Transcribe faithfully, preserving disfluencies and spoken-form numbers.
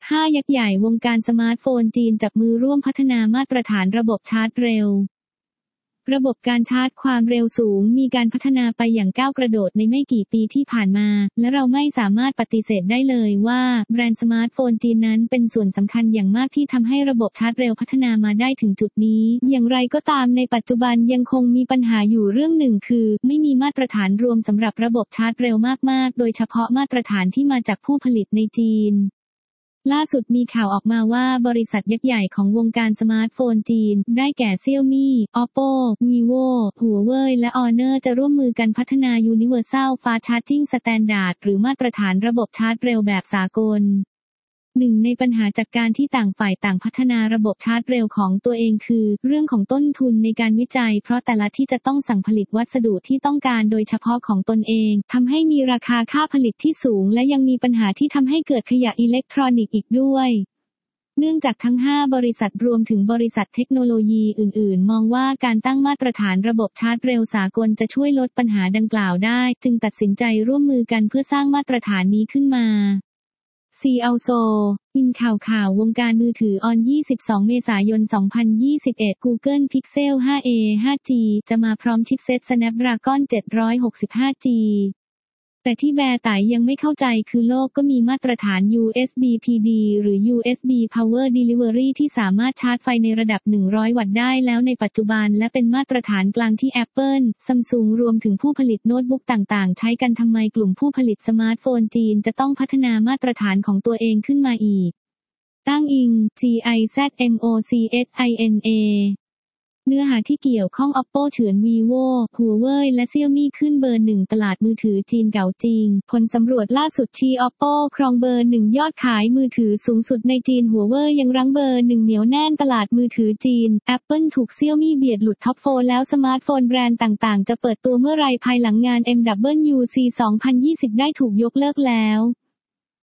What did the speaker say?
ห้า ยักษ์ใหญ่วงการสมาร์ทโฟนจีนจับมือร่วมพัฒนามาตรฐานระบบชาร์จเร็วระบบการชาร์จความเร็วสูงมีการพัฒนาไปอย่างก้าวกระโดดในไม่กี่ปีที่ผ่านมาและเราไม่สามารถปฏิเสธได้เลยว่าแบรนด์สมาร์ทโฟนจีนนั้นเป็นส่วนสำคัญอย่างมากที่ทำให้ระบบชาร์จเร็วพัฒนามาได้ถึงจุดนี้อย่างไรก็ตามในปัจจุบันยังคงมีปัญหาอยู่เรื่องหนึ่งคือไม่มีมาตรฐานรวมสำหรับระบบชาร์จเร็วมากๆโดยเฉพาะมาตรฐานที่มาจากผู้ผลิตในจีนล่าสุดมีข่าวออกมาว่าบริษัทยักษ์ใหญ่ของวงการสมาร์ทโฟนจีนได้แก่ Xiaomi, Oppo, Vivo, Huawei และ Honor จะร่วมมือกันพัฒนา Universal Fast Charging Standard หรือมาตรฐานระบบชาร์จเร็วแบบสากลหนึ่งในปัญหาจากการที่ต่างฝ่ายต่างพัฒนาระบบชาร์จเร็วของตัวเองคือเรื่องของต้นทุนในการวิจัยเพราะแต่ละที่จะต้องสั่งผลิตวัสดุที่ต้องการโดยเฉพาะของตนเองทำให้มีราคาค่าผลิตที่สูงและยังมีปัญหาที่ทำให้เกิดขยะอิเล็กทรอนิกส์อีกด้วยเนื่องจากทั้งห้าบริษัทรวมถึงบริษัทเทคโนโลยีอื่นๆมองว่าการตั้งมาตรฐานระบบชาร์จเร็วสากลจะช่วยลดปัญหาดังกล่าวได้จึงตัดสินใจร่วมมือกันเพื่อสร้างมาตรฐานนี้ขึ้นมาซี เอล โซ อินข่าวข่าววงการมือถือออนยี่สิบสองเมษายนสองพันยี่สิบเอ็ด Google Pixel ห้า เอ ห้า จี จะมาพร้อมชิปเซ็ต Snapdragon เจ็ดร้อยหกสิบห้า จี แต่ที่แบร์ไตยังไม่เข้าใจคือโลกก็มีมาตรฐาน ยู เอส บี พี ดี หรือ ยู เอส บี Power Delivery ที่สามารถชาร์จไฟในระดับหนึ่งร้อยวัตต์ได้แล้วในปัจจุบันและเป็นมาตรฐานกลางที่ Apple, Samsung รวมถึงผู้ผลิตโน้ตบุ๊กต่างๆใช้กันทำไมกลุ่มผู้ผลิตสมาร์ทโฟนจีนจะต้องพัฒนามาตรฐานของตัวเองขึ้นมาอีกตั้งอิง จี ไอ แซด เอ็ม โอ ซี เอส ไอ เอ็น เอ เนื้อหาที่เกี่ยวข้อง Oppo เฉือน Vivo, Huawei และ Xiaomi ขึ้นเบอร์หนึ่งตลาดมือถือจีนเก่าจริงผลสำรวจล่าสุดชี้ Oppo ครองเบอร์หนึ่งยอดขายมือถือสูงสุดในจีน Huawei ยังรั้งเบอร์หนึ่งเหนียวแน่นตลาดมือถือจีน Apple ถูก Xiaomi เบียดหลุดท็อปโฟร์แล้วสมาร์ทโฟนแบรนด์ต่างๆจะเปิดตัวเมื่อไรภายหลังงาน เอ็ม ดับเบิลยู ซี สองพันยี่สิบได้ถูกยกเลิกแล้ว